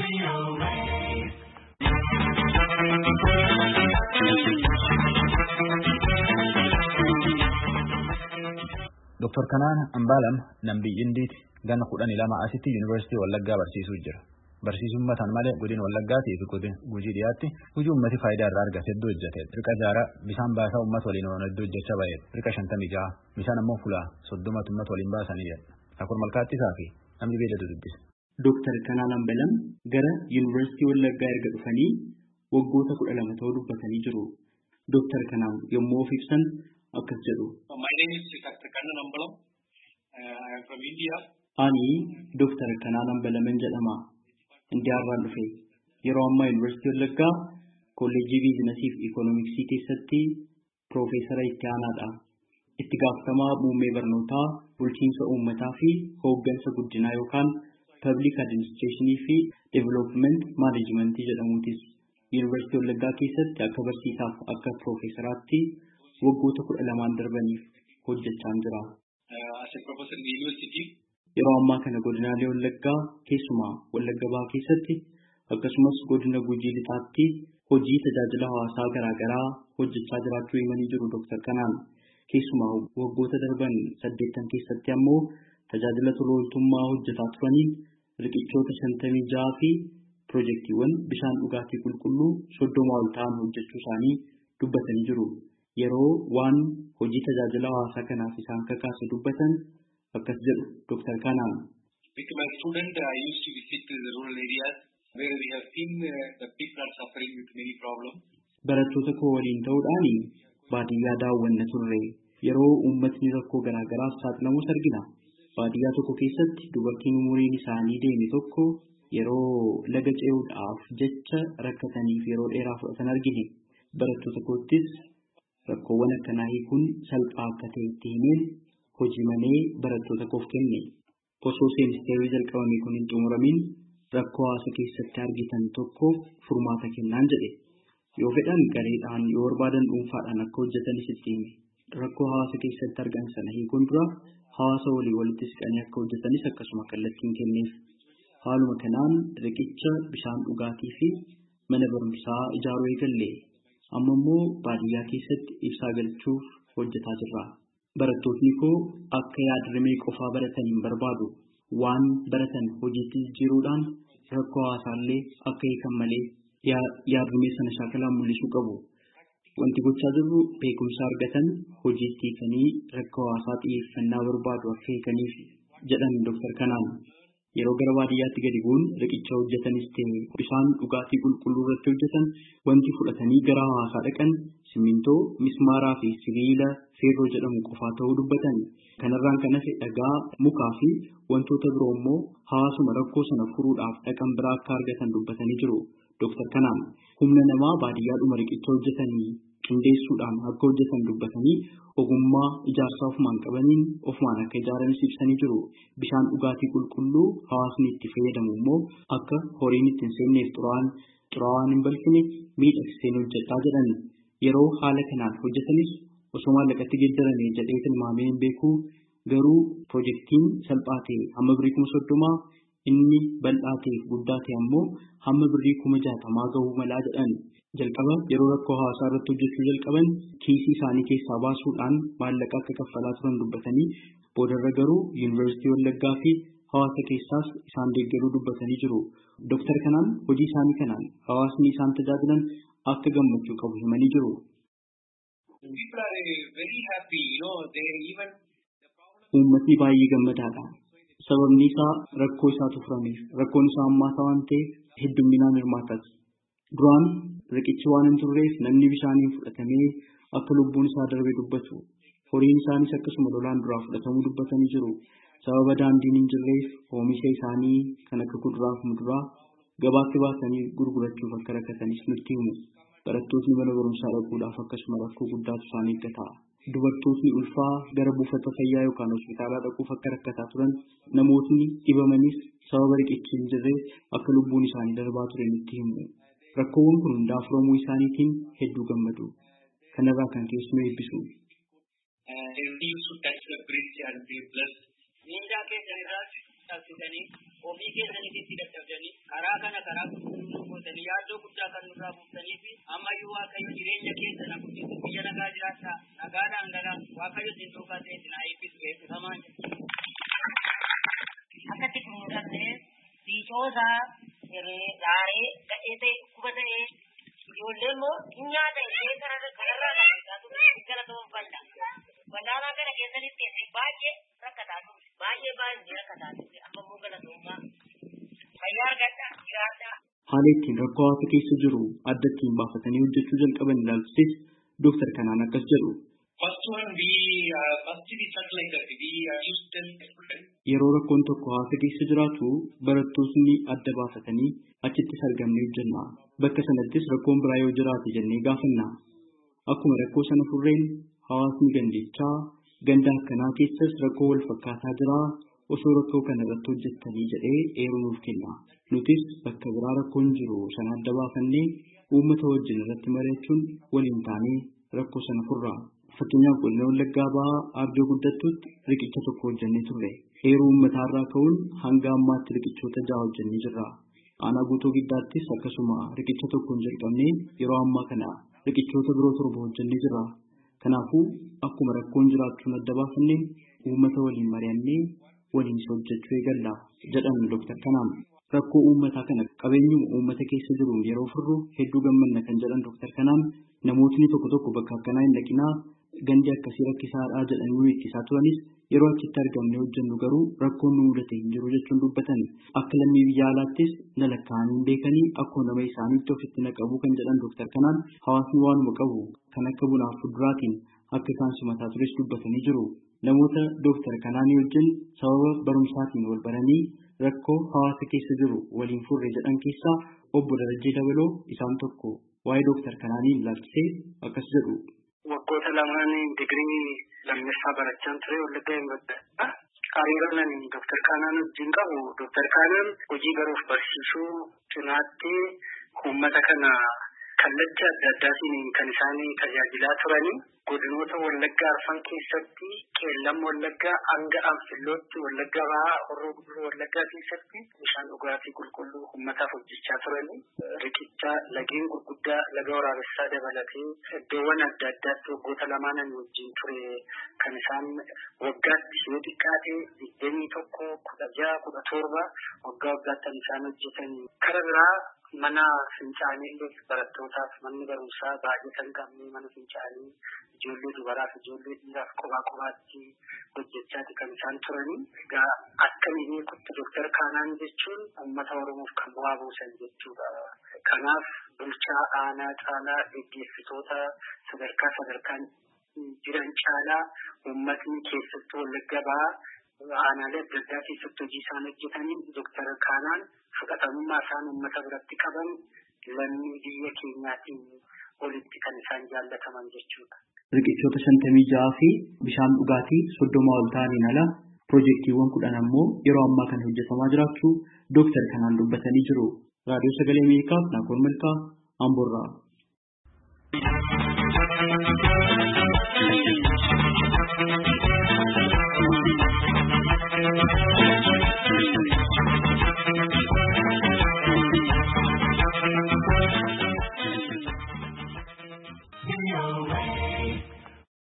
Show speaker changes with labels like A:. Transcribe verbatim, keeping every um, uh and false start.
A: Doctor Kanaan Ambaalam nambii Indiiti gana kudhanii lama asitti Yuunivarsiitii Wallaggaa barsiisuu jira. Barsiisummaan malee godina Wallaggaatii fi godina Gujii dhiyaatti hojii uummati faayidaa irraa argate hedduu hojjete. Riqa jaaraa bishaan baasaa uummata waliin oolu hedduu hojjechaa bahe. Riqa shantamii ja'a bishaan ammoo fulaa soddomatu uummata waliin baasanii jedha. Akur malkaattisaa fi namni beelatu dubbisa.
B: Doctor Kanaan Ambaalam gara Yuunivarsiitii Wallaggaa erga dhufanii waggoota kudha lama ta'uu dubbatanii jiru. Doctor Kanaan yommuu of ibsan akkas jedhu.
C: My name is Doctor Kanaan Ambaalam. Uh, I am from India.
B: Ani Doctor Kanaan Ambaalam jedhama. Indiyaa irraa dhufe. Yeroo ammaa Yuunivarsiitii Wallaggaa Kolleejjii Biizinasii fi Ikoonomiksii keessatti Piroofeesara itti aanaadha. Itti gaafatamaa muummee barnootaa, bulchiinsa uummataa fi hooggansa guddinaa yookaan Public Administration fi Development Management jedhamuutis Yuunivarsiitii Wallaggaa keessatti akka barsiisaaf akka piroofeesaraatti waggoota kudha lamaan darbaniif hojjechaa jira.
C: As a professor in the university.
B: Yeroo ammaa kana godinaalee Wallaggaa keessumaa Wallagga Bahaa keessatti akkasumas godina Gujii Lixaatti hojii tajaajila hawaasaa garaa garaa hojjechaa jiraachuu himanii jiru Doctor Kanaan. Keessumaa waggoota darban saddeettan keessatti ammoo tajaajila tola ooltummaa hojjetaa turaniin riqichoota shantamii ja'a fi piroojeektiiwwan bishaan dhugaatii qulqulluu soddoma ol ta'an hojjechuu isaanii dubbatanii jiru. Yeroo waan hojii tajaajila hawaasaa kanaaf isaan kakaase dubbatan akkas jedhu Doctor Kanaan.
C: With my student, I used to visit the rural areas where we have seen uh, the people are suffering with many problems.
B: Barattoota koo waliin ta'uudhaan baadiyyaa daawwanna turre. Yeroo uummatni rakkoo garaa garaaf saaxilamus argina. Baadiyyaa tokko keessatti dubartiin umuriin isaanii deeme tokko yeroo laga ce'uudhaaf jecha rakkataniif yeroo dheeraa fudhatan argine. Barattoota koottis rakkoowwan akkanaa hiikuun salphaa akka ta'e itti himeen hojii malee barattoota koof kenne. Osoo seemisteerri jalqabame kun hin xumuramin rakkoo hawaasa keessatti argitan tokko furmaata kennaan jedhe. Yoo fedhan gareedhaan yoo barbaadan dhuunfaadhaan akka hojjetanis itti hime. Rakkoo hawaasa keessatti argan sana hiikuun dura hawaasa walii walitti siqanii akka hojjetanis akkasuma kallattiin kenneef. Haaluma kanaan riqicha bishaan dhugaatii fi mana barumsaa ijaaruu eegalle. Amma immoo baadiyyaa keessatti ibsaa galchuuf hojjetaa jirra. Barattoonni koo akka yaadrimee qofaa baratan hin barbaadu. Waan baratan hojiitti jijjiiruudhaan rakkoo hawaasaallee akka hiikan malee yaadrimee sana shaakalaan mul'isuu qabu. Wanti gochaa jirru beekumsa argatan hojiitti hiikanii rakkoo hawaasaa xiyyeeffannaa barbaadu akka hiikaniif jedhan Doctor Kanaan. Yeroo gara baadiyyaatti gadi bu'uun riqicha hojjetanis ta'e bishaan dhugaatii qulqulluu irratti hojjetan wanti fudhatanii gara hawaasaa dhaqan simintoo, mismaaraa fi sibiila feerroo jedhamu qofaa ta'uu dubbatan. Kanarraan kan hafe dhagaa, mukaa fi wantoota biroo immoo hawaasuma rakkoo sana furuudhaaf dhaqan biraa akka argatan dubbatanii jiru. Doctor Kanaan humna namaa baadiyyaadhuma riqicha hojjetanii qindeessuudhaan akka hojjetan dubbatanii ogummaa ijaarsaa ofumaan qabaniin ofumaan akka ijaaranis ibsanii jiru. Bishaan dhugaatii qulqulluu hawaasni itti fayyadamu immoo akka horiin itti hin seenne xuraawaan hin balfine miidhagseen hojjedhaa jedhan. Yeroo haala kanaan hojjetanis osoo maallaqatti geeddaramee jedhee tilmaamee hin beeku. Garuu piroojeektiin salphaa ta'e hamma birrii kuma soddomaa inni bal'aa ta'e guddaa ta'e ammoo hamma birrii kuma jaatamaa gahuu malaa jedhan. Jalqaba yeroo rakkoo hawaasaa irratti hojjechuu jalqaban kiisii isaanii keessaa baasuudhaan maallaqa akka kaffalaa turan dubbatanii boodarra garuu Yuunivarsiitii Wallaggaa fi hawaasa keessaas isaan deeggaruu dubbatanii jiru. Doctor Kanaan hojii isaanii kanaan hawaasni isaan tajaajilan akka gammachuu qabu himanii jiru. Uummatni baay'ee gammadaadha. Sababni isaa rakkoo isaatu furameef rakkoon isaa hammaataa waan ta'eef heddumminaan hirmaatas. Duraan riqichi waan hin turreef namni bishaaniin fudhatamee akka lubbuun isaa darbe dubbatu. Horiin isaanis akkasuma lolaan duraa fudhatamuu dubbatanii jiru. Sababa daandiin hin jirreef oomisha isaanii kan akka kuduraa fi muduraa gabaatti baasanii gurgurachuuf akka rakkatanis nutti himu. Barattoonni mana barumsaa dhaquudhaaf akkasuma rakkoo guddaatu isaan eeggata. Dubartootni ulfaa gara buufata fayyaa yookaan hospitaalaa dhaquuf akka rakkataa turan namootni dhibamanis sababa riqichi hin jirreef akka lubbuun isaanii darbaa ture nutti himu. Rakkoowwan kun hundaa furamuu isaaniitiin hedduu gammadu. Kanarraa kan keessumaa eebbisu.
D: Miindaa keessan irraas taasisanii ofii keessanitti dadhabdanii karaa kana karaa guutuun yaadoo guddaa kan nurraa buuftanii fi ammayyuu waaqayyo jireenya keessa na guddisuu biyya nagaa jiraata nagaadhaan gara waaqayyo isin duukaa ta'e isin haa eebbisu eebbifamaa jira.
E: Akkatti kunuunfatee biitoosaa gaarii gadhee ta'e kuba ta'e ijoollee immoo nyaata illee kanarraa gara ta'uun bal'aa. Bal'aanaa kana keessatti baay'ee rakkataa ture. Baay'ee baay'ee rakkataa ture. Amma immoo galatoomaa fayyaa argadhaa jiraadhaa.
B: Haala ittiin rakkoo hawaasa keessa jiru adda ittiin baafatanii hojjechuu jalqaban ilaalchises Dooktar Kanaan akkas jedhu. Yeroo rakkoon tokko hawaasa keessa jiraatu barattoonni adda baafatanii achittis argamnee hojjenna. Bakka sanattis rakkoon biraa yoo jiraate jennee gaafanna. Akkuma rakkoo sana furreen hawaasni gandichaa ganda akkanaa keessas rakkoo wal fakkaataa jira. Osoo rakkoo kana irratti hojjettanii jedhee eeruu nuuf kenna. Nutis bakka biraa rakkoon jiru sana adda baafannee uummata wajjin irratti mari'achuun waliin taanee rakkoo sana furra. Fakkeenyaaf godina Wallaggaa Bahaa Ardoo Guddattuutti riqicha tokko hojjennee turre. Eeruu uummataarraa ka'uun hanga ammaatti riqichoota ja'a hojjennee jirra. Aanaa Guutuu Giddaattis akkasuma riqicha tokkoon jalqabnee yeroo ammaa kana riqichoota biroo torba hojjennee jirra. Kanaafuu akkuma rakkoon jiraachuun adda baafannee uummata waliin mari'annee waliin hojjechuu eegalla jedhan Dooktar Kanaan. Rakkoo uummataa kana qabeenyuma uummata keessa jiruun yeroo furru hedduu gammanna kan jedhan Dooktar Kanaan namootni tokko tokko bakka akkanaa hin dhaqinaa gandi akkasii rakkisaadhaa jedhanii nu ittisaa turanis yeroo achitti argamne hojjennu garuu rakkoon nu mudate hin jiru jechuun dubbatan. Akka lammii biyya alaattis na lakkaa'anii hin beekanii akkuma nama isaaniitti ofitti na qabu kan jedhan Dooktar Kanaan hawaasni waanuma qabu kan akka bunaaf fuduraatiin akka isaan simataa tures dubbatanii jiru. Namoota Dooktar Kanaanii wajjin sababa barumsaatiin wal baranii rakkoo hawaasa keessa jiru waliin furre jedhan keessaa obbo Darajjee Dabaloo isaan tokko waa'ee Dooktar Kanaanii ilaalchisee akkas jedhu.
F: Waggoota lamaan digirii lammaffaa barachaa ture Wallaggaa Yuunivarsiitii. Hariiroon Dooktar Kanaan wajjin qabu Dooktar Kanaan hojii baruuf barsiisuu cinaatti uummata kana kallacha adda addaatiin kan isaan tajaajilaa turanii. Godinoota Wallaggaa Arfan keessatti Qeellam Wallaggaa hanga Anfillootti Wallaggaa Bahaa Horroo Guduruu Wallaggaa keessatti bishaan dhugaatii qulqulluu uummataaf hojjechaa turanii riqicha lageen gurguddaa laga waraabessaa dabalatee iddoowwan adda addaatti waggoota lamaanan wajjin ture kan isaan waggaatti yoo xiqqaate digdamii tokko kudha jaha kudha torba waggaa waggaatti isaan hojjetan. Kara biraa mana fincaanii barattootaaf manni barumsaa baay'ee kan qabne mana fincaanii ijoollee dubaraaf ijoollee dhiiraaf kophaa kophaatti hojjechaati kan isaan turanii. Egaa akkamiin beekutti Dooktar Kanaan jechuun uummata Oromoof kan bu'aa buusan jechuudha. Kanaaf bulchaa aanaa caalaa gaggeessitoota sadarkaa sadarkaan jiran caalaa uummatni keessattuu Wallaggaa Bahaa aanaalee adda addaa keessatti hojii isaan hojjetaniin Dooktar Kanaan fudhatamummaa isaan uummata biratti qaban lammii biyya keenyaatiin olitti kan isaan jaallataman jechuudha.
B: Riqichoota shantamii jaha fi bishaan dhugaatii soddoma ol ta'aniin ala piroojeektiiwwan kudhan ammoo yeroo ammaa kana hojjetamaa jiraachuu Dooktar Kanaan dubbatanii jiru. Raadiyoo Sagalee Ameerikaaf Naakoor Malkaa Amboorraa.